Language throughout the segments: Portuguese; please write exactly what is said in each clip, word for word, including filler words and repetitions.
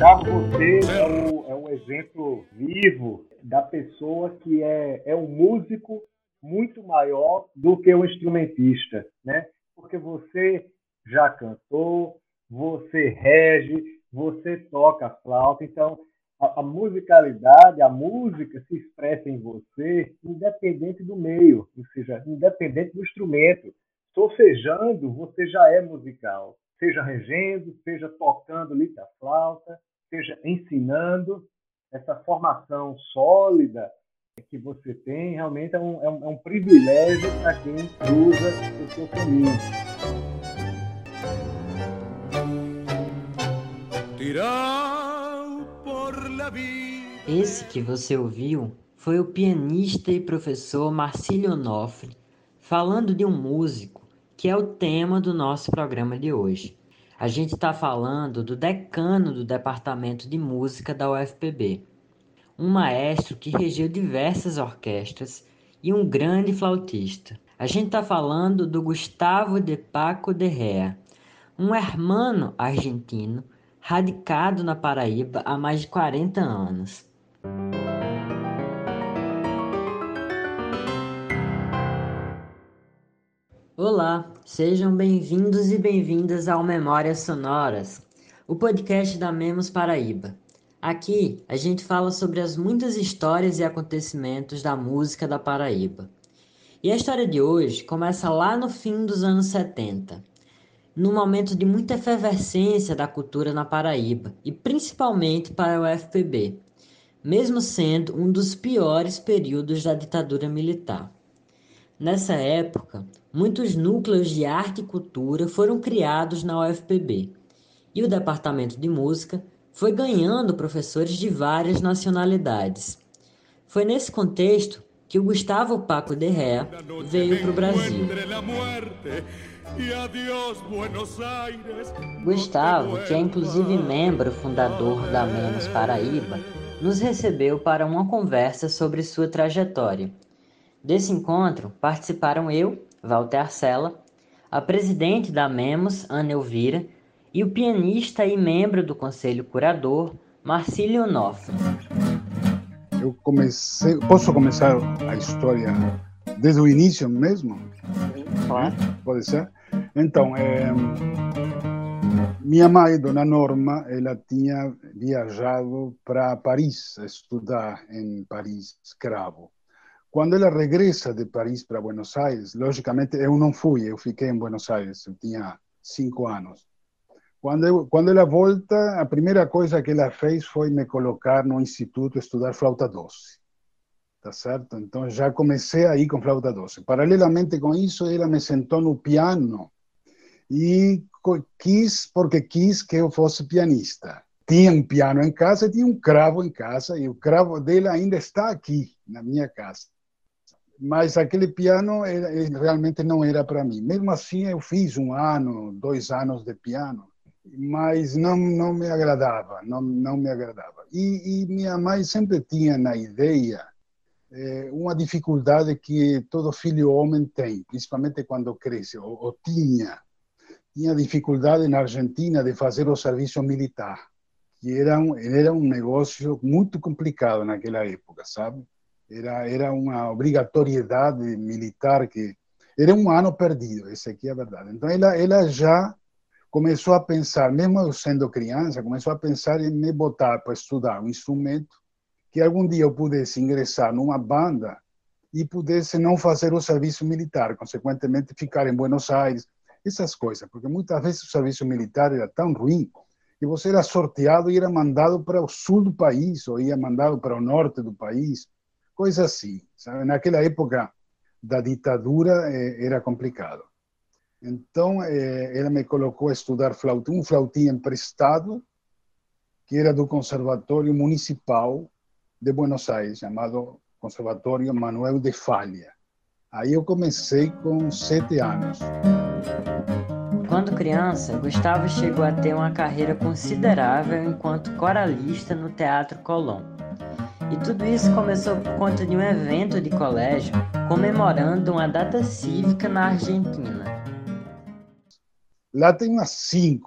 Gustavo, você é o, é um exemplo vivo da pessoa que é, é um músico muito maior do que um instrumentista, né? Porque você já cantou, você rege, você toca flauta, então a, a musicalidade, a música se expressa em você independente do meio, ou seja, independente do instrumento. Solfejando, você já é musical, seja regendo, seja tocando flauta, seja ensinando. Essa formação sólida que você tem realmente é um, é um, é um privilégio para quem cruza o seu caminho. Esse que você ouviu foi o pianista e professor Marcílio Onofre, falando de um músico, que é o tema do nosso programa de hoje. A gente está falando do decano do Departamento de Música da U F P B, um maestro que regeu diversas orquestras e um grande flautista. A gente está falando do Gustavo de Paco de Rea, um hermano argentino radicado na Paraíba há mais de quarenta anos. Olá, sejam bem-vindos e bem-vindas ao Memórias Sonoras, o podcast da Memos Paraíba. Aqui a gente fala sobre as muitas histórias e acontecimentos da música da Paraíba. E a história de hoje começa lá no fim dos anos setenta, num momento de muita efervescência da cultura na Paraíba, e principalmente para o U F P B, mesmo sendo um dos piores períodos da ditadura militar. Nessa época, muitos núcleos de arte e cultura foram criados na U F P B, e o departamento de música foi ganhando professores de várias nacionalidades. Foi nesse contexto que o Gustavo Paco de Rea veio para o Brasil. Gustavo, que é inclusive membro fundador da Memos Paraíba, nos recebeu para uma conversa sobre sua trajetória. Desse encontro participaram eu, Walter Arcela, a presidente da Memos, Ana Elvira, e o pianista e membro do conselho curador, Marcílio Onofre. Eu comecei, posso começar a história desde o início mesmo? Claro. Pode ser? Então, é, minha mãe, Dona Norma, ela tinha viajado para Paris, estudar em Paris, escravo. Quando ela regressa de Paris para Buenos Aires, logicamente eu não fui, eu fiquei em Buenos Aires, eu tinha cinco anos. Quando, eu, quando ela volta, a primeira coisa que ela fez foi me colocar no instituto estudar flauta doce. Tá certo? Então já comecei aí com flauta doce. Paralelamente com isso, ela me sentou no piano e quis, porque quis que eu fosse pianista. Tinha um piano em casa, tinha um cravo em casa, e o cravo dela ainda está aqui, na minha casa. Mas aquele piano era, realmente não era para mim. Mesmo assim, eu fiz um ano, dois anos de piano, mas não, não me agradava, não, não me agradava. E, e minha mãe sempre tinha na ideia eh, uma dificuldade que todo filho homem tem, principalmente quando cresce, ou, ou tinha. Tinha dificuldade na Argentina de fazer o serviço militar, que era um, era um negócio muito complicado naquela época, sabe? Era, era uma obrigatoriedade militar que era um ano perdido, essa aqui é a verdade. Então ela, ela já começou a pensar, mesmo eu sendo criança, começou a pensar em me botar para estudar um instrumento que algum dia eu pudesse ingressar numa banda e pudesse não fazer o serviço militar, consequentemente ficar em Buenos Aires, essas coisas, porque muitas vezes o serviço militar era tão ruim que você era sorteado e era mandado para o sul do país, ou ia mandado para o norte do país, coisa assim, sabe? Naquela época da ditadura eh, era complicado. Então, eh, ela me colocou a estudar flauta, um flautim emprestado, que era do Conservatório Municipal de Buenos Aires, chamado Conservatório Manuel de Falla. Aí eu comecei com sete anos. Quando criança, Gustavo chegou a ter uma carreira considerável enquanto coralista no Teatro Colón. E tudo isso começou por conta de um evento de colégio comemorando uma data cívica na Argentina. Lá tem umas cinco,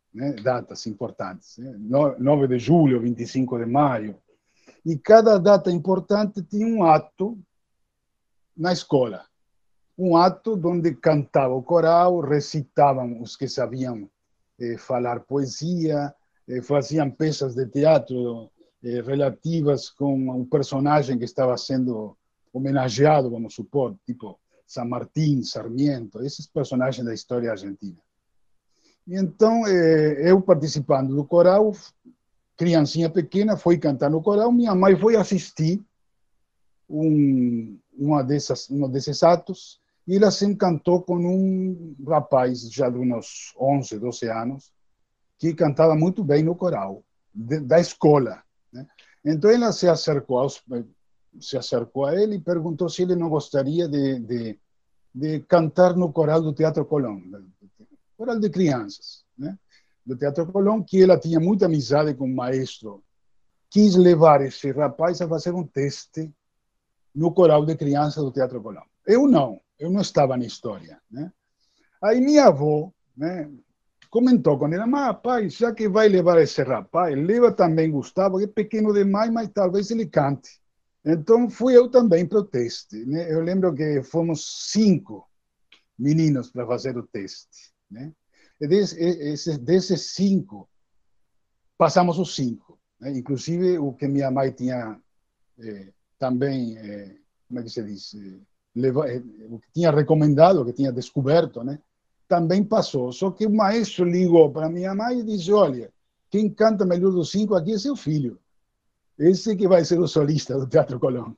né? Datas importantes, né? nove de julho, vinte e cinco de maio. E cada data importante tinha um ato na escola. Um ato onde cantava o coral, recitavam os que sabiam eh, falar poesia, eh, faziam peças de teatro eh, relativas com um personagem que estava sendo homenageado, vamos supor, tipo San Martín, Sarmiento, esses personagens da história argentina. E então, eh, eu participando do coral, criancinha pequena, fui cantar no coral, minha mãe foi assistir um, uma dessas, um desses atos, e ela se encantou com um rapaz já de uns onze, doze anos, que cantava muito bem no coral, de, da escola, né? Então ela se acercou, aos, se acercou a ele e perguntou se ele não gostaria de, de, de cantar no coral do Teatro Colón, coral de crianças, né? Do Teatro Colón, que ela tinha muita amizade com o maestro. Quis levar esse rapaz a fazer um teste no coral de crianças do Teatro Colón. Eu não, eu não estava na história, né? Aí minha avó, né, comentou com ela, mas rapaz, já que vai levar esse rapaz, leva também Gustavo, que é pequeno demais, mas talvez ele cante. Então fui eu também para o teste, né? Eu lembro que fomos cinco meninos para fazer o teste, né? E desses, desses cinco, passamos os cinco, né? Inclusive o que minha mãe tinha eh, também, eh, como é que se diz, eh, leva, eh, o que tinha recomendado, o que tinha descoberto, né? Também passou. Só que o maestro ligou para minha mãe e disse, olha, quem canta melhor dos cinco aqui é seu filho. Esse que vai ser o solista do Teatro Colón.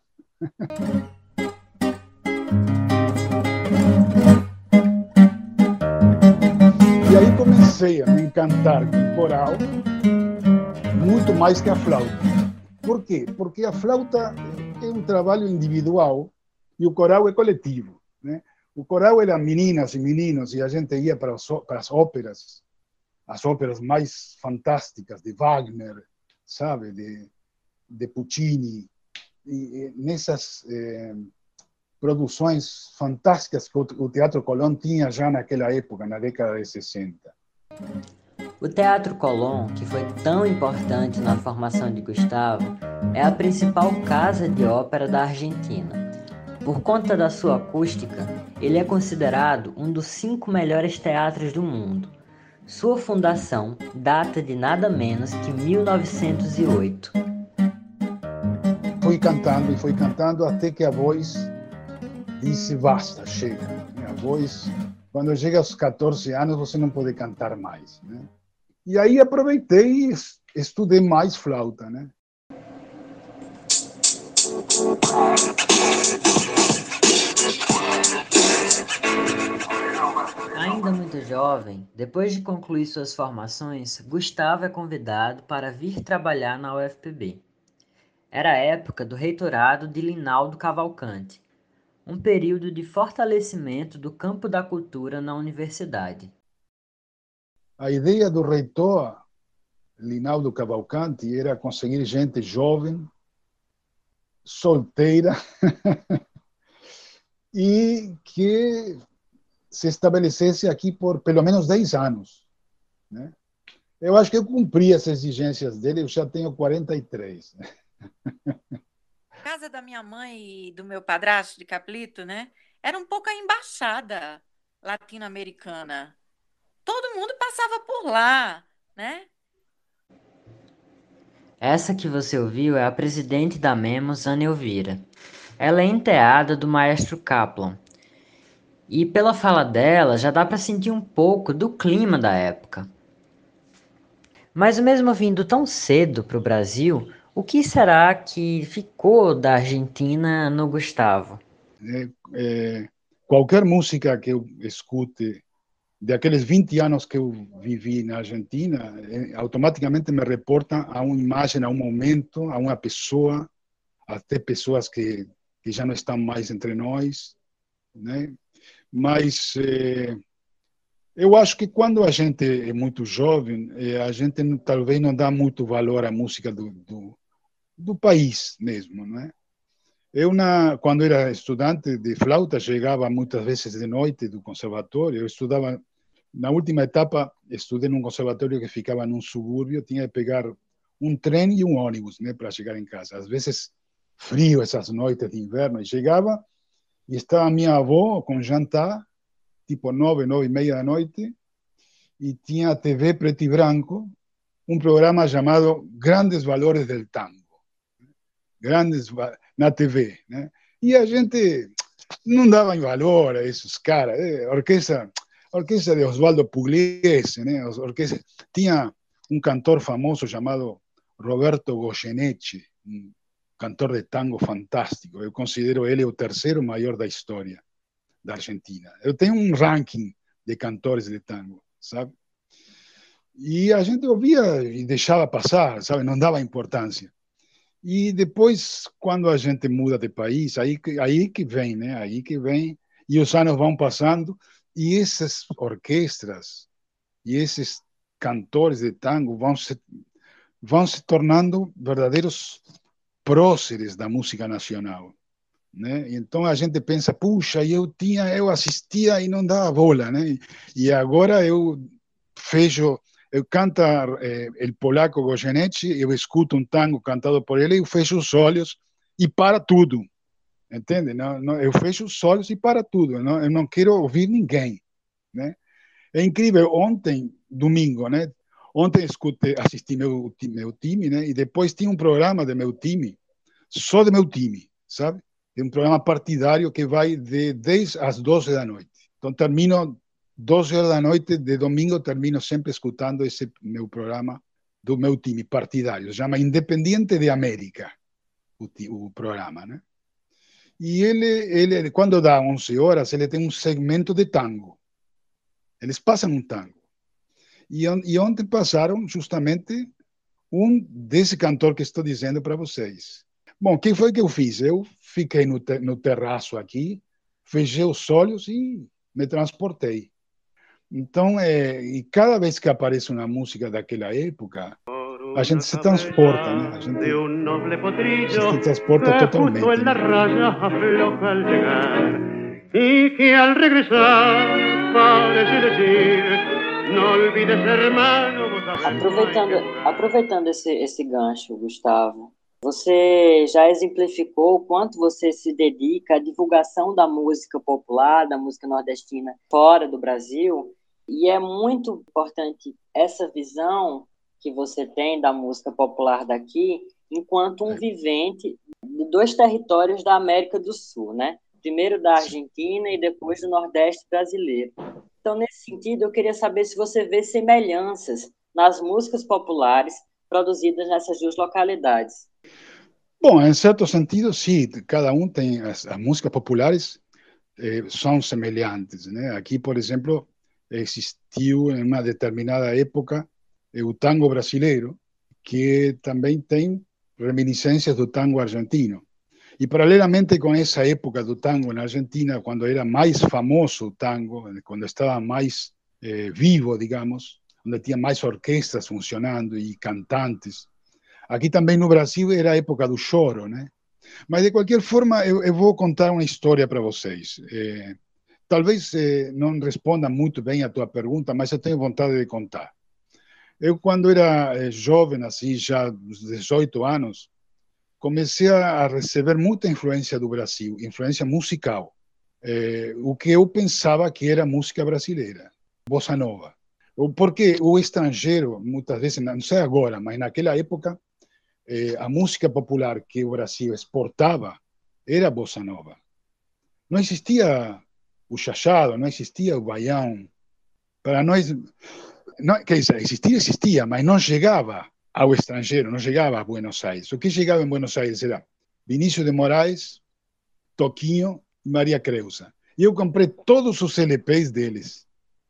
E aí comecei a me encantar com o coral, muito mais que a flauta. Por quê? Porque a flauta é um trabalho individual e o coral é coletivo, né? O coral era meninas e meninos, e a gente ia para as, para as óperas, as óperas mais fantásticas de Wagner, sabe, de, de Puccini, e, e nessas eh, produções fantásticas que o Teatro Colón tinha já naquela época, na década de sessenta. O Teatro Colón, que foi tão importante na formação de Gustavo, é a principal casa de ópera da Argentina. Por conta da sua acústica, ele é considerado um dos cinco melhores teatros do mundo. Sua fundação data de nada menos que mil novecentos e oito. Fui cantando e fui cantando até que a voz disse basta, chega. A voz, quando chega aos catorze anos, você não pode cantar mais, né? E aí aproveitei e estudei mais flauta, né? Ainda muito jovem, depois de concluir suas formações, Gustavo é convidado para vir trabalhar na U F P B. Era a época do reitorado de Linaldo Cavalcante, um período de fortalecimento do campo da cultura na universidade. A ideia do reitor, Linaldo Cavalcante, era conseguir gente jovem, solteira, e que se estabelecesse aqui por pelo menos dez anos, né? Eu acho que eu cumpri as exigências dele, eu já tenho quarenta e três. Né? A casa da minha mãe e do meu padrasto de Caplito, né, era um pouco a embaixada latino-americana. Todo mundo passava por lá, né? Essa que você ouviu é a presidente da Memos, Ana Elvira. Ela é enteada do maestro Kaplan. E pela fala dela, já dá para sentir um pouco do clima da época. Mas mesmo vindo tão cedo para o Brasil, o que será que ficou da Argentina no Gustavo? É, é, qualquer música que eu escute daqueles vinte anos que eu vivi na Argentina, é, automaticamente me reporta a uma imagem, a um momento, a uma pessoa, até pessoas que, que já não estão mais entre nós, né? Mas é, eu acho que quando a gente é muito jovem, é, a gente não, talvez não dá muito valor à música do, do, do país mesmo, não é? Eu, na, quando era estudante de flauta, chegava muitas vezes de noite do conservatório, eu estudava Na última etapa, estudei num conservatório que ficava num subúrbio, tinha que pegar um trem e um ônibus, né, para chegar em casa. Às vezes, frio, essas noites de inverno, e chegava e estava minha avó com jantar, tipo nove, nove e meia da noite, e tinha a T V preto e branco, um programa chamado Grandes Valores del Tango. Grandes, na T V, né? E a gente não dava em valor a esses caras. Eh? Orquestra, orquestra de Osvaldo Pugliese, né? Orquestra, tinha um cantor famoso chamado Roberto Goyeneche, um cantor de tango fantástico. Eu considero ele o terceiro maior da história da Argentina. Eu tenho um ranking de cantores de tango, sabe? E a gente ouvia e deixava passar, sabe? Não dava importância. E depois, quando a gente muda de país, aí que, aí que vem, né? Aí que vem, e os anos vão passando, e essas orquestras e esses cantores de tango vão se, vão se tornando verdadeiros próceres da música nacional, né? Então a gente pensa, puxa, eu tinha, eu assistia e não dava bola, né? E agora eu vejo, eu canta eh, o polaco Goyeneche, eu escuto um tango cantado por ele, eu fecho os olhos e para tudo, entende? Não, não, eu fecho os olhos e para tudo, não, eu não quero ouvir ninguém, né? É incrível, ontem, domingo, né? Ontem escutei, assisti meu, meu time, né? E depois tinha um programa de meu time, só de meu time, sabe? É um programa partidário que vai de dez às doze da noite. Então termino doze horas da noite de domingo, termino sempre escutando esse meu programa do meu time partidário. Se chama Independiente de América, o, o programa, né? E ele, ele, quando dá onze horas, ele tem um segmento de tango. Eles passam um tango. E, e ontem passaram justamente um desse cantor que estou dizendo para vocês. Bom, o que foi que eu fiz? Eu fiquei no, te, no terraço aqui, fechei os olhos e me transportei. Então, é, e cada vez que aparece uma música daquela época, a gente se transporta, né? A gente se transporta totalmente. Y que al regresar parece decir, no olvides, hermano. Aproveitando, aproveitando esse, esse gancho, Gustavo, você já exemplificou o quanto você se dedica à divulgação da música popular, da música nordestina fora do Brasil, e é muito importante essa visão que você tem da música popular daqui, enquanto um vivente de dois territórios da América do Sul, né? Primeiro da Argentina e depois do Nordeste brasileiro. Então, nesse sentido, eu queria saber se você vê semelhanças nas músicas populares produzidas nessas duas localidades. Bom, em certo sentido, sim. Cada um tem as, as músicas populares eh, são semelhantes, né? Aqui, por exemplo, existiu em uma determinada época eh, o tango brasileiro, que também tem reminiscências do tango argentino. E paralelamente com essa época do tango na Argentina, quando era mais famoso o tango, quando estava mais eh, vivo, digamos, onde tinha mais orquestras funcionando e cantantes, aqui também no Brasil era a época do choro, né? Mas de qualquer forma, eu, eu vou contar uma história para vocês. Eh, talvez eh, não responda muito bem a tua pergunta, mas eu tenho vontade de contar. Eu, quando era eh, jovem, assim, já dos dezoito anos, comecei a receber muita influência do Brasil, influência musical, eh, o que eu pensava que era música brasileira, bossa nova. Porque o estrangeiro, muitas vezes, não sei agora, mas naquela época, eh, a música popular que o Brasil exportava era bossa nova. Não existia o chachado, não existia o baião. Para nós, não, quer dizer, existia, existia, mas não chegava ao estrangeiro, não chegava a Buenos Aires. O que chegava em Buenos Aires era Vinícius de Moraes, Toquinho e Maria Creuza. E eu comprei todos os L Ps deles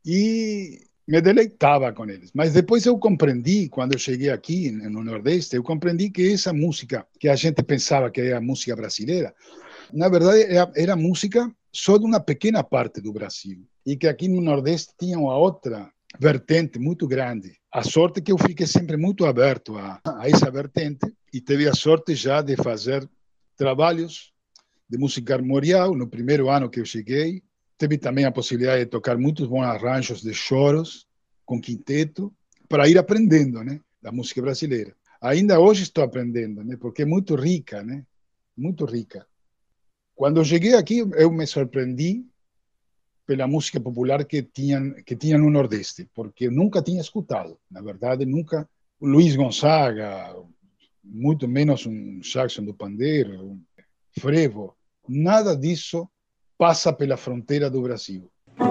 e me deleitava com eles. Mas depois eu compreendi, quando eu cheguei aqui no Nordeste, eu compreendi que essa música que a gente pensava que era música brasileira, na verdade era, era música só de uma pequena parte do Brasil. E que aqui no Nordeste tinha uma outra vertente muito grande. A sorte é que eu fiquei sempre muito aberto a, a essa vertente e tive a sorte já de fazer trabalhos de música armorial no primeiro ano que eu cheguei. teve também a possibilidade de tocar muitos bons arranjos de choros com quinteto para ir aprendendo, né, da música brasileira. Ainda hoje estou aprendendo, né, porque é muito rica, né, muito rica. Quando eu cheguei aqui, eu me surpreendi pela música popular que tinham que tinha no Nordeste, porque nunca tinha escutado. Na verdade, nunca. Luiz Gonzaga, muito menos um Jackson do Pandeiro, um frevo, nada disso passa pela fronteira do Brasil.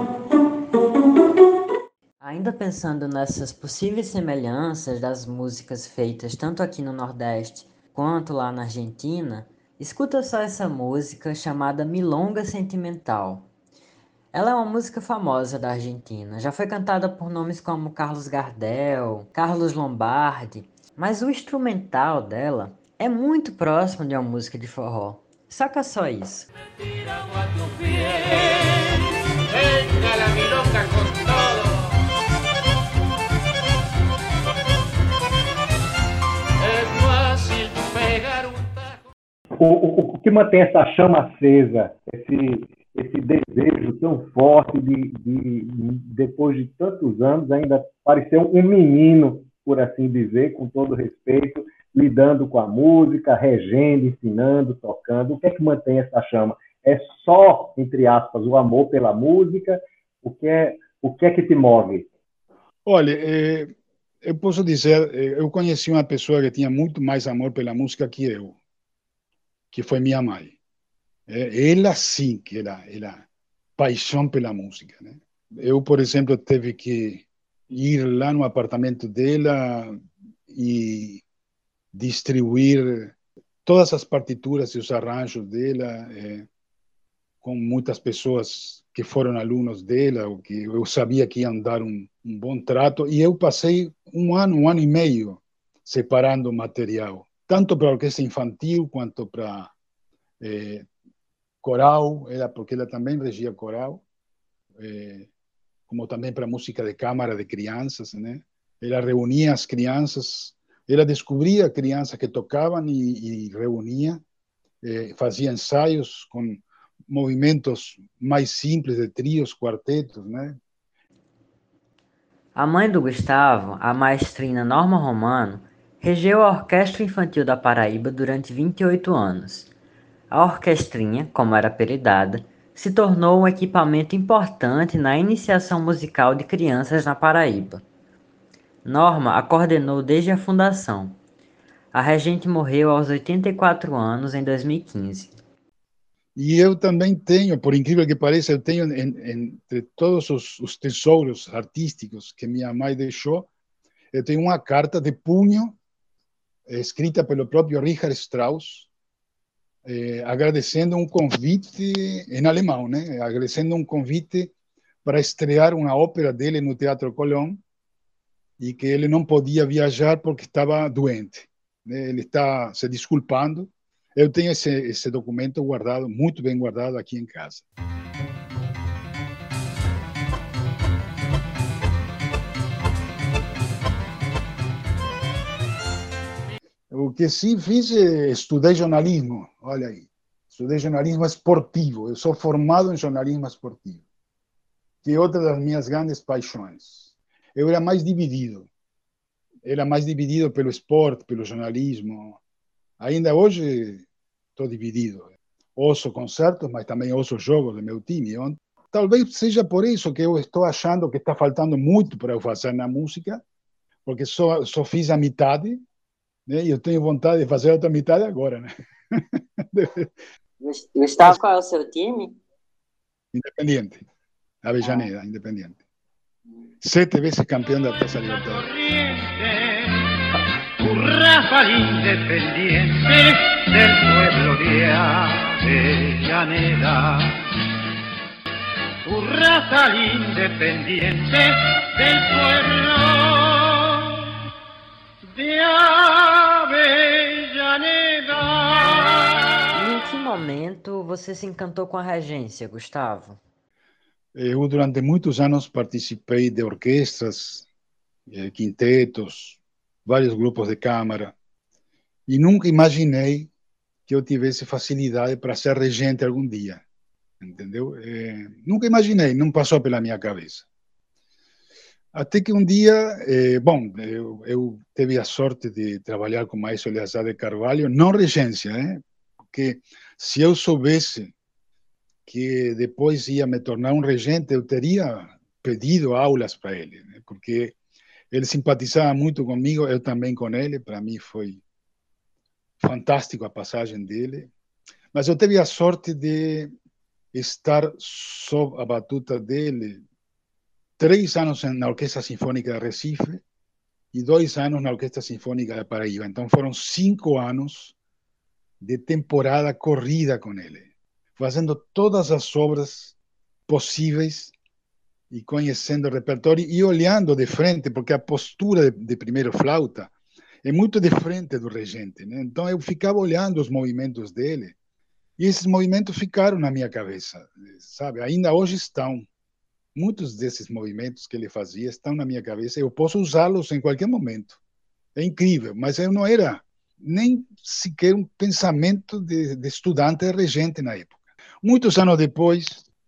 Ainda pensando nessas possíveis semelhanças das músicas feitas tanto aqui no Nordeste quanto lá na Argentina, escuta só essa música chamada Milonga Sentimental. Ela é uma música famosa da Argentina, já foi cantada por nomes como Carlos Gardel, Carlos Lombardi, mas o instrumental dela é muito próximo de uma música de forró. Saca só isso. O, o, o que mantém essa chama acesa, esse, esse desejo tão forte de, de, depois de tantos anos, ainda parecer um menino, por assim dizer, com todo respeito, lidando com a música, regendo, ensinando, tocando. O que é que mantém essa chama? É só, entre aspas, o amor pela música? O que é, o que, é que te move? Olha, é, eu posso dizer, eu conheci uma pessoa que tinha muito mais amor pela música que eu, que foi minha mãe. É, ela sim que era, era paixão pela música, né? Eu, por exemplo, teve que ir lá no apartamento dela e distribuir todas as partituras e os arranjos dela é, com muitas pessoas que foram alunos dela, ou que eu sabia que iam dar um, um bom trato, e eu passei um ano, um ano e meio separando o material, tanto para a orquestra infantil quanto para eh, coral, ela, porque ela também regia coral, eh, como também para música de câmara de crianças, né? Ela reunia as crianças, ela descobria crianças que tocavam e, e reunia, eh, fazia ensaios com movimentos mais simples de trios, quartetos, né? A mãe do Gustavo, a maestrina Norma Romano, regeu a Orquestra Infantil da Paraíba durante vinte e oito anos. A orquestrinha, como era apelidada, se tornou um equipamento importante na iniciação musical de crianças na Paraíba. Norma a coordenou desde a fundação. A regente morreu aos oitenta e quatro anos em dois mil e quinze. E eu também tenho, por incrível que pareça, eu tenho entre todos os, os tesouros artísticos que minha mãe deixou, eu tenho uma carta de punho escrita pelo próprio Richard Strauss, eh, agradecendo um convite em alemão, né? Agradecendo um convite para estrear uma ópera dele no Teatro Colón e que ele não podia viajar porque estava doente, né? Ele está se desculpando. Eu tenho esse, esse documento guardado, muito bem guardado aqui em casa. O que sim fiz é estudei jornalismo, olha aí. Estudei jornalismo esportivo, eu sou formado em jornalismo esportivo, que é outra das minhas grandes paixões. Eu era mais dividido, era mais dividido pelo esporte, pelo jornalismo. Ainda hoje estou dividido. Ouço concertos, mas também ouço jogos do meu time. Talvez seja por isso que eu estou achando que está faltando muito para eu fazer na música, porque só, só fiz a metade, né? E eu tenho vontade de fazer a outra metade agora, né? Gustavo, qual é o seu time? Independiente. Avellaneda, ah. Independiente. Sete vezes campeão da Taça Libertadores. Raza independiente del pueblo de Avellaneda. Tu raza independiente del pueblo de Avellaneda. Em que momento você se encantou com a regência, Gustavo? Eu, durante muitos anos, participei de orquestras, quintetos, vários grupos de câmara, e nunca imaginei que eu tivesse facilidade para ser regente algum dia. entendeu? É, nunca imaginei, não passou pela minha cabeça. Até que um dia, é, bom, eu, eu tive a sorte de trabalhar com o maestro Eleazar de Carvalho, não regência, né? Porque se eu soubesse que depois ia me tornar um regente, eu teria pedido aulas para ele, né? Porque ele simpatizava muito comigo, eu também com ele, para mim foi fantástico a passagem dele. Mas eu tive a sorte de estar sob a batuta dele três anos na Orquestra Sinfônica de Recife e dois anos na Orquestra Sinfônica da Paraíba. Então foram cinco anos de temporada corrida com ele, fazendo todas as obras possíveis e conhecendo o repertório e olhando de frente, porque a postura de, de primeiro flauta é muito de frente do regente, né? Então eu ficava olhando os movimentos dele e esses movimentos ficaram na minha cabeça, sabe? Ainda hoje estão. Muitos desses movimentos que ele fazia estão na minha cabeça. Eu posso usá-los em qualquer momento. É incrível, mas eu não era nem sequer um pensamento de, de estudante regente na época. Muitos anos depois,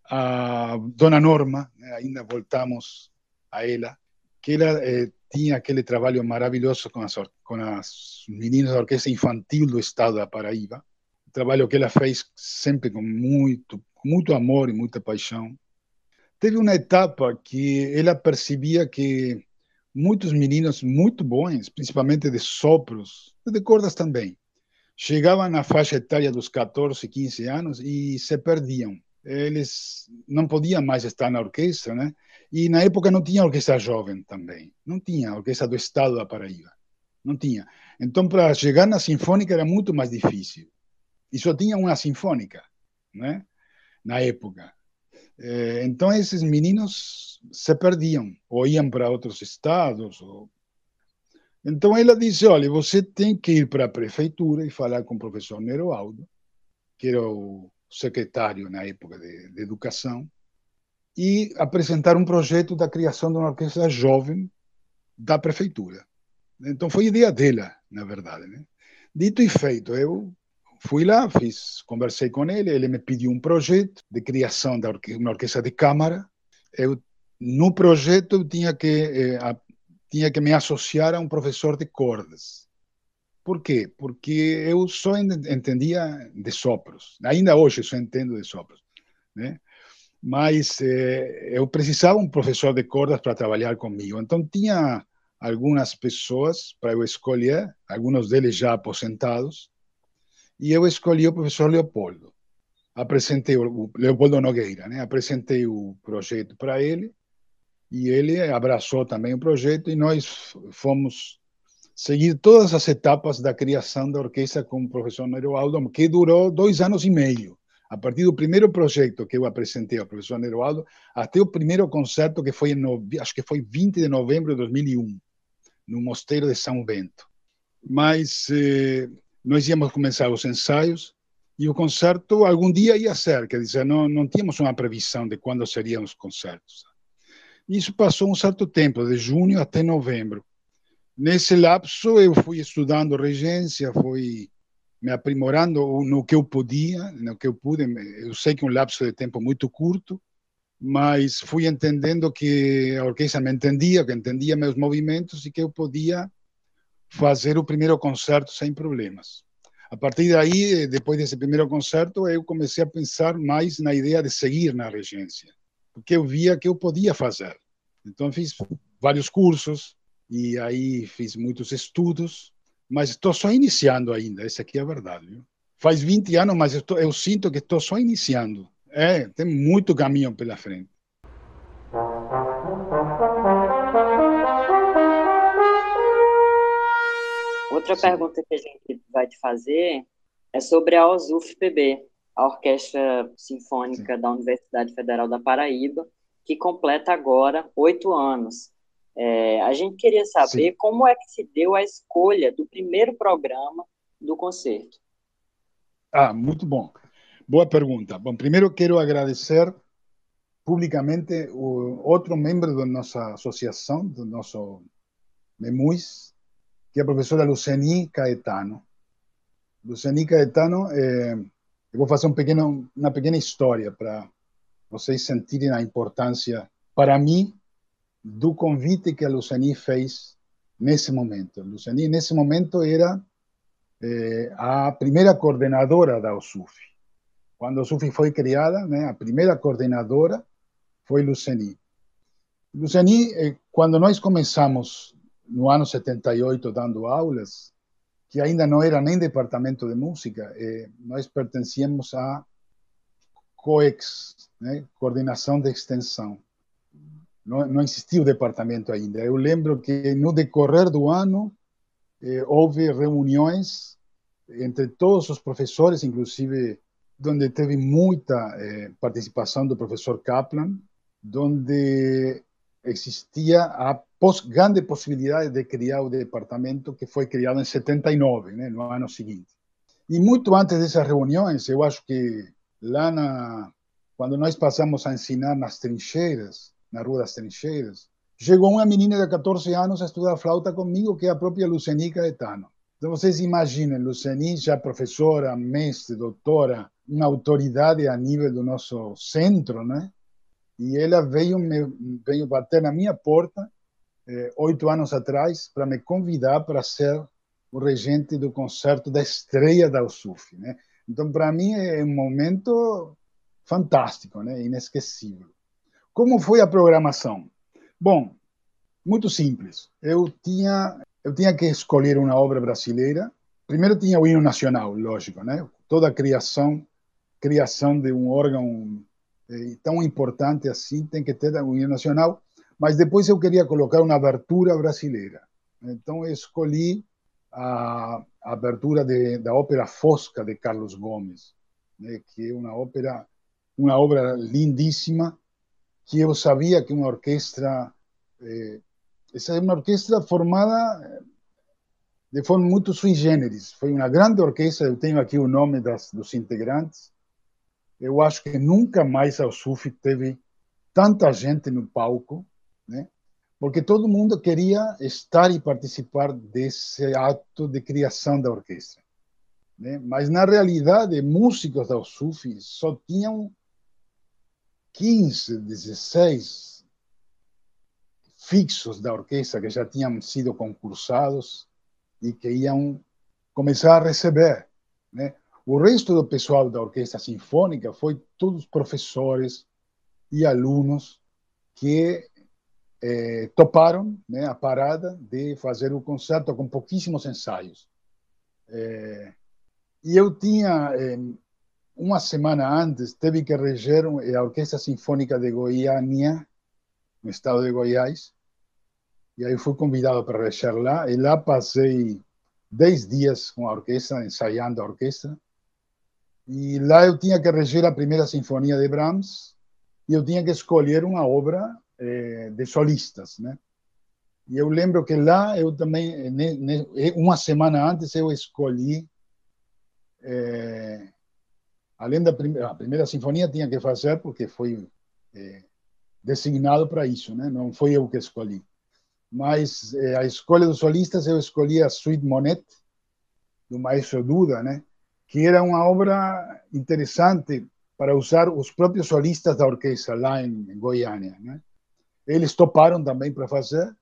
a Dona Norma, ainda voltamos a ela, que ela eh, tinha aquele trabalho maravilhoso com as, com as meninas da Orquestra Infantil do Estado da Paraíba, um trabalho que ela fez sempre com muito, muito amor e muita paixão. Teve uma etapa que ela percebia que muitos meninos muito bons, principalmente de sopros, de cordas também, chegavam na faixa etária dos catorze, quinze anos e se perdiam. Eles não podiam mais estar na orquestra, né? E na época não tinha orquestra jovem também. Não tinha orquestra do Estado da Paraíba. Não tinha. Então, para chegar na sinfônica era muito mais difícil. E só tinha uma sinfônica, né? Na época. Então, esses meninos se perdiam, ou iam para outros estados. Ou... Então, ela disse, olha, você tem que ir para a prefeitura e falar com o professor Neroaldo, que era o secretário na época de, de educação, e apresentar um projeto da criação de uma orquestra jovem da prefeitura. Então, foi ideia dela, na verdade, né? Dito e feito, eu fui lá, fiz, conversei com ele, ele me pediu um projeto de criação de orque uma orquestra de câmara. Eu, no projeto, eu tinha que, eh, a, tinha que me associar a um professor de cordas. Por quê? Porque eu só entendia de sopros. Ainda hoje eu só entendo de sopros, né? Mas eh, eu precisava de um professor de cordas para trabalhar comigo. Então, tinha algumas pessoas para eu escolher, alguns deles já aposentados, e eu escolhi o professor Leopoldo. Apresentei o Leopoldo Nogueira, né? Apresentei o projeto para ele e ele abraçou também o projeto e nós fomos seguir todas as etapas da criação da orquestra com o professor Neroaldo, que durou dois anos e meio. A partir do primeiro projeto que eu apresentei ao professor Neroaldo até o primeiro concerto que foi em no... acho que foi vinte de novembro de dois mil e um, no Mosteiro de São Bento. Mas eh, nós íamos começar os ensaios e o concerto algum dia ia ser, quer dizer, não, não tínhamos uma previsão de quando seriam os concertos. Isso passou um certo tempo, de junho até novembro. Nesse lapso eu fui estudando regência, fui me aprimorando no que eu podia, no que eu pude. Eu sei que é um lapso de tempo muito curto, mas fui entendendo que a orquestra me entendia, que entendia meus movimentos e que eu podia fazer o primeiro concerto sem problemas. A partir daí, depois desse primeiro concerto, eu comecei a pensar mais na ideia de seguir na regência, porque eu via que eu podia fazer. Então fiz vários cursos e aí fiz muitos estudos, mas estou só iniciando ainda, essa aqui é a verdade. Viu? Faz vinte anos, mas eu, tô, eu sinto que estou só iniciando. É, tem muito caminho pela frente. Outra Sim. pergunta que a gente vai te fazer é sobre a O S U F P B, a Orquestra Sinfônica Sim. da Universidade Federal da Paraíba, que completa agora oito anos. É, a gente queria saber Sim. como é que se deu a escolha do primeiro programa do concerto. Ah, muito bom. Boa pergunta. Bom, primeiro quero agradecer publicamente o outro membro da nossa associação, do nosso MEMUS, que é a professora Luceni Caetano. Luceni Caetano é, Eu vou fazer um pequeno, uma pequena história para vocês sentirem a importância, para mim, do convite que a Luceni fez nesse momento. A Luceni, nesse momento, era eh, a primeira coordenadora da O S U F. Quando a O S U F foi criada, né, a primeira coordenadora foi Luceni. Luceni, eh, quando nós começamos, no ano setenta e oito, dando aulas, que ainda não era nem departamento de música, eh, nós pertencíamos à COEX, né, Coordenação de Extensão. Não, não existia o departamento ainda. Eu lembro que, no decorrer do ano, eh, houve reuniões entre todos os professores, inclusive onde teve muita eh, participação do professor Kaplan, onde existia a pos grande possibilidade de criar o departamento, que foi criado em setenta e nove, né, no ano seguinte. E muito antes dessas reuniões, eu acho que lá na, quando nós passamos a ensinar nas trincheiras, na Rua das Trincheiras, chegou uma menina de catorze anos a estudar flauta comigo, que é a própria Luceni Caetano. Então, vocês imaginem, Luceni, já professora, mestre, doutora, uma autoridade a nível do nosso centro, né? E ela veio, me, veio bater na minha porta, eh, oito anos atrás, para me convidar para ser o regente do concerto da estreia da O S U F, né? Então, para mim, é um momento fantástico, né? Inesquecível. Como foi a programação? Bom, muito simples. Eu tinha, eu tinha que escolher uma obra brasileira. Primeiro tinha o hino nacional, lógico, né? Toda a criação, criação de um órgão eh, tão importante assim tem que ter o hino nacional. Mas depois eu queria colocar uma abertura brasileira. Então eu escolhi a, a abertura de, da ópera Fosca de Carlos Gomes, né? Que é uma ópera, uma obra lindíssima, que eu sabia que uma orquestra, eh, essa é uma orquestra formada de forma muito sui generis. Foi uma grande orquestra, eu tenho aqui o nome das, dos integrantes. Eu acho que nunca mais a O S U F teve tanta gente no palco, né? Porque todo mundo queria estar e participar desse ato de criação da orquestra, né? Mas, na realidade, músicos da O S U F só tinham quinze, dezesseis fixos da orquestra que já tinham sido concursados e que iam começar a receber, né? O resto do pessoal da orquestra sinfônica foi todos professores e alunos que eh, toparam, né, a parada de fazer o concerto com pouquíssimos ensaios. Eh, e eu tinha... Eh, uma semana antes, teve que reger a Orquestra Sinfônica de Goiânia, no estado de Goiás, e aí fui convidado para reger lá, e lá passei dez dias com a orquestra, ensaiando a orquestra, e lá eu tinha que reger a primeira sinfonia de Brahms, e eu tinha que escolher uma obra eh, de solistas, né? E eu lembro que lá, eu também, ne, ne, uma semana antes, eu escolhi... Eh, além da primeira, a primeira sinfonia tinha que fazer porque foi é, designado para isso, né? Não foi eu que escolhi. Mas é, a escolha dos solistas, eu escolhi a Suite Monet, do maestro Duda, né? Que era uma obra interessante para usar os próprios solistas da orquestra lá em, em Goiânia, né? Eles toparam também para fazer,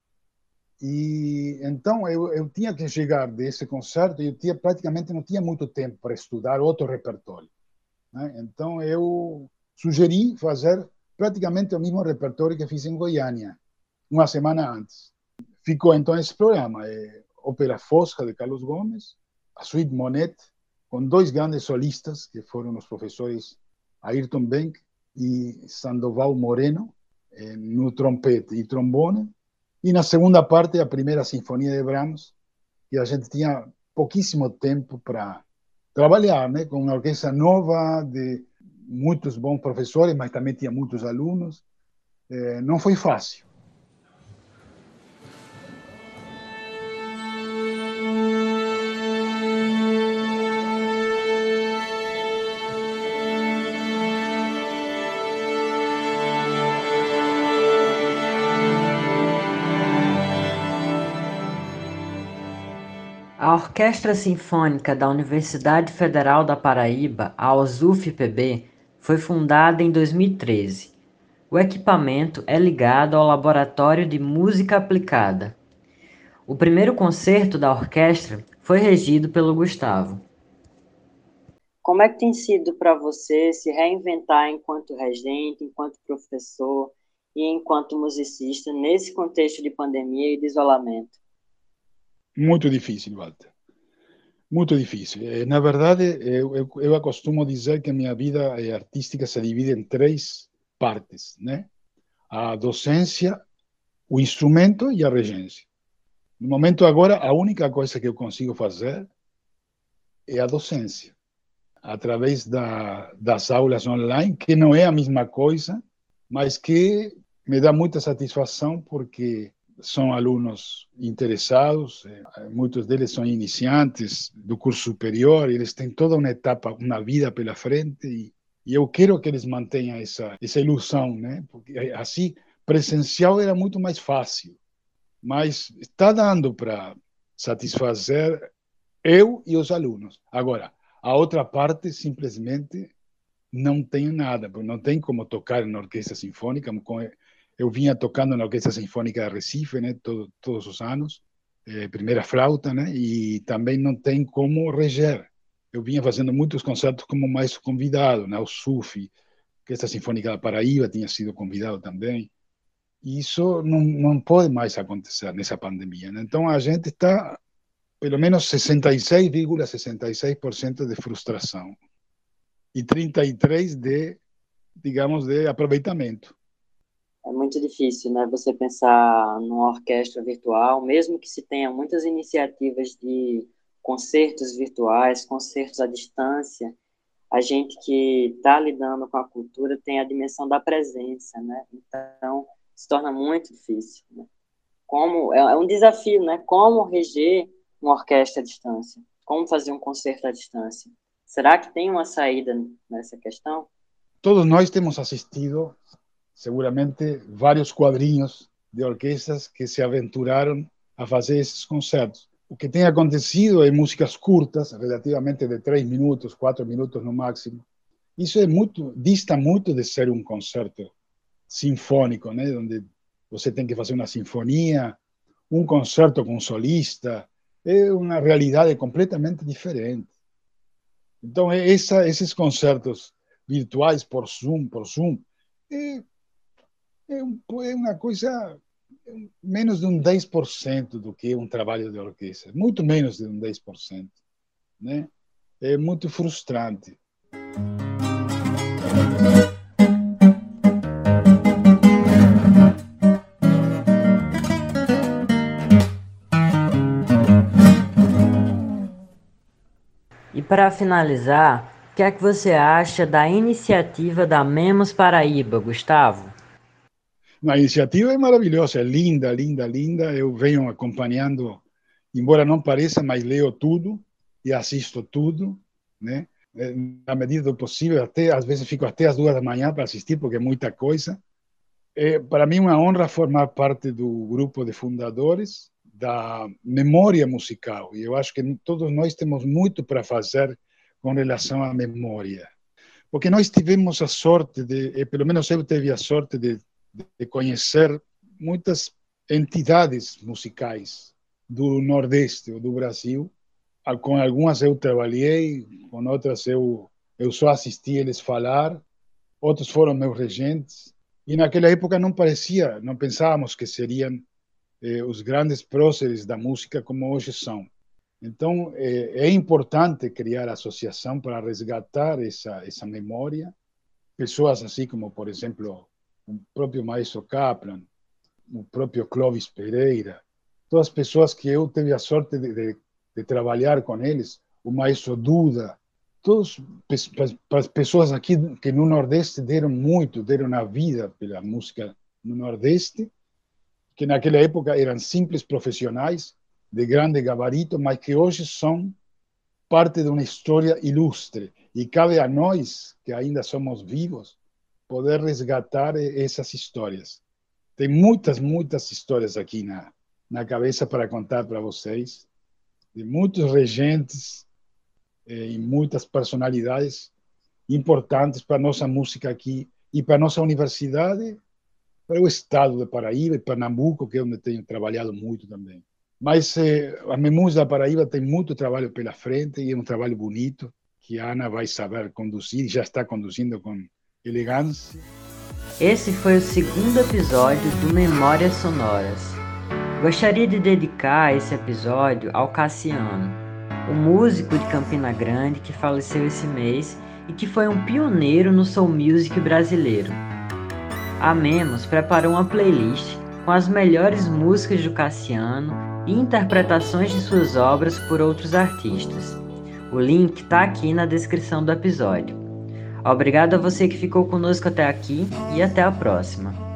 e então eu, eu tinha que chegar desse concerto e eu tinha, praticamente não tinha muito tempo para estudar outro repertório, né? Então eu sugeri fazer praticamente o mesmo repertório que fiz em Goiânia, uma semana antes. Ficou então esse programa, é, Ópera Fosca de Carlos Gomes, a Suite Monet, com dois grandes solistas, que foram os professores Ayrton Benck e Sandoval Moreno, eh, no trompete e trombone, e na segunda parte a primeira sinfonia de Brahms, que a gente tinha pouquíssimo tempo para trabalhar, né, com uma orquestra nova, de muitos bons professores, mas também tinha muitos alunos. Eh, não foi fácil. A Orquestra Sinfônica da Universidade Federal da Paraíba, a O S U F P B, foi fundada em dois mil e treze. O equipamento é ligado ao Laboratório de Música Aplicada. O primeiro concerto da orquestra foi regido pelo Gustavo. Como é que tem sido para você se reinventar enquanto regente, enquanto professor e enquanto musicista nesse contexto de pandemia e de isolamento? Muito difícil, Walter. Muito difícil. Eh, Na verdade, eu, eu, eu acostumo dizer que a minha vida eh, artística se divide em três partes, né? A docência, o instrumento e a regência. No momento agora, a única coisa que eu consigo fazer é a docência, através da, das aulas online, que não é a mesma coisa, mas que me dá muita satisfação porque são alunos interessados, eh, muitos deles são iniciantes do curso superior, eles têm toda uma etapa, uma vida pela frente e, e eu quero que eles mantenham essa, essa ilusão, né? Porque assim, presencial era muito mais fácil, mas está dando para satisfazer eu e os alunos. Agora, a outra parte simplesmente não tem nada, porque não tem como tocar na orquestra sinfônica. Eu vinha tocando na Orquestra Sinfônica de Recife, né, todo, todos os anos, eh, primeira flauta, né, e também não tem como reger. Eu vinha fazendo muitos concertos como mais convidado, na O S U F, Orquestra Sinfônica da Paraíba tinha sido convidado também. E isso não, não pode mais acontecer nessa pandemia, né? Então a gente está, pelo menos sessenta e seis vírgula sessenta e seis por cento de frustração e trinta e três por cento de, digamos, de aproveitamento. É muito difícil, né, você pensar numa orquestra virtual, mesmo que se tenha muitas iniciativas de concertos virtuais, concertos à distância, a gente que está lidando com a cultura tem a dimensão da presença, né? Então, se torna muito difícil, né? Como, é, é um desafio, né? Como reger uma orquestra à distância? Como fazer um concerto à distância? Será que tem uma saída nessa questão? Todos nós temos assistido, seguramente, vários quadrinhos de orquestras que se aventuraram a fazer esses concertos. O que tem acontecido é músicas curtas, relativamente de três minutos, quatro minutos no máximo. Isso é muito, dista muito de ser um concerto sinfônico, né? Onde você tem que fazer uma sinfonia, um concerto com um solista, é uma realidade completamente diferente. Então, essa, esses concertos virtuais por Zoom, por Zoom, é, é, um, é uma coisa menos de um dez por cento do que um trabalho de orquestra, muito menos de um dez por cento, né? É muito frustrante. E para finalizar, o que é que você acha da iniciativa da Memos Paraíba, Gustavo? A iniciativa é maravilhosa, é linda, linda, linda. Eu venho acompanhando, embora não pareça, mas leio tudo e assisto tudo, né? Na medida do possível, até às vezes fico até as duas da manhã para assistir, porque é muita coisa. É para mim uma honra formar parte do grupo de fundadores da memória musical. E eu acho que todos nós temos muito para fazer com relação à memória, porque nós tivemos a sorte de, pelo menos eu tive a sorte de de conhecer muitas entidades musicais do Nordeste ou do Brasil. Com algumas eu trabalhei, com outras eu, eu só assisti eles falar, outros foram meus regentes. E naquela época não parecia, não pensávamos que seriam eh, os grandes próceres da música como hoje são. Então, eh, é importante criar associação para resgatar essa, essa memória. Pessoas assim como, por exemplo, o próprio Maestro Kaplan, o próprio Clóvis Pereira, todas as pessoas que eu tive a sorte de, de, de trabalhar com eles, o Maestro Duda, todas as pessoas aqui que no Nordeste deram muito, deram a vida pela música no Nordeste, que naquela época eram simples profissionais de grande gabarito, mas que hoje são parte de uma história ilustre. E cabe a nós, que ainda somos vivos, poder resgatar essas histórias. Tem muitas, muitas histórias aqui na, na cabeça para contar para vocês. de muitos regentes eh, e muitas personalidades importantes para a nossa música aqui e para a nossa universidade, para o estado de Paraíba e Pernambuco, que é onde tenho trabalhado muito também. Mas eh, a Memus da Paraíba tem muito trabalho pela frente e é um trabalho bonito que a Ana vai saber conduzir, já está conduzindo com elegância. Esse foi o segundo episódio do Memórias Sonoras. Gostaria de dedicar esse episódio ao Cassiano, o músico de Campina Grande que faleceu esse mês e que foi um pioneiro no soul music brasileiro. A Memos preparou uma playlist com as melhores músicas do Cassiano e interpretações de suas obras por outros artistas. O link está aqui na descrição do episódio. Obrigado a você que ficou conosco até aqui e até a próxima.